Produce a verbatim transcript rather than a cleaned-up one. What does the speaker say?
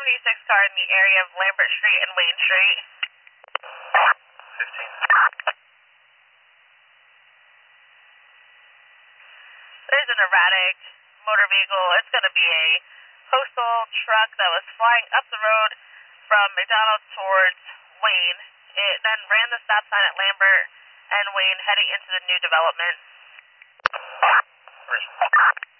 seventy-six car in the area of Lambert Street and Wayne Street. fifteen. There's an erratic motor vehicle. It's going to be a postal truck that was flying up the road from McDonald towards Wayne. It then ran the stop sign at Lambert and Wayne heading into the new development. Where's